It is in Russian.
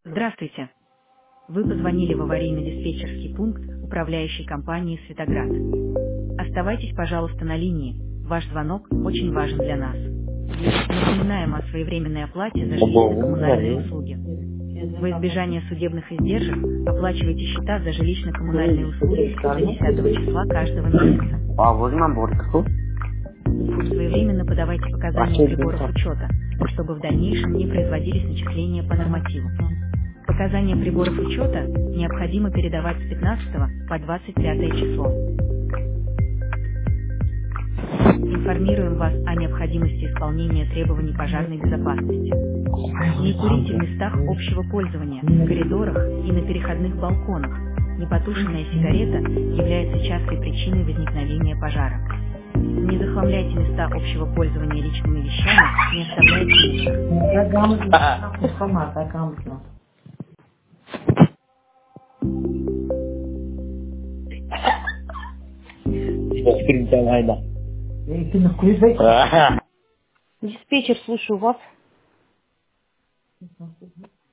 Здравствуйте. Вы позвонили в аварийно-диспетчерский пункт управляющей компании «Светоград». Оставайтесь, пожалуйста, на линии. Ваш звонок очень важен для нас. Напоминаем о своевременной оплате за жилищно-коммунальные услуги. Во избежание судебных издержек оплачивайте счета за жилищно-коммунальные услуги до 10 числа каждого месяца. Своевременно подавайте показания приборов учета, чтобы в дальнейшем не производились начисления по нормативу. Показания приборов учета необходимо передавать с 15 по 25 число. Информируем вас о необходимости исполнения требований пожарной безопасности. Не курите в местах общего пользования, в коридорах и на переходных балконах. Непотушенная сигарета является частой причиной возникновения пожара. Не захламляйте места общего пользования личными вещами, не оставляйте мусор. Диспетчер, слушаю вас.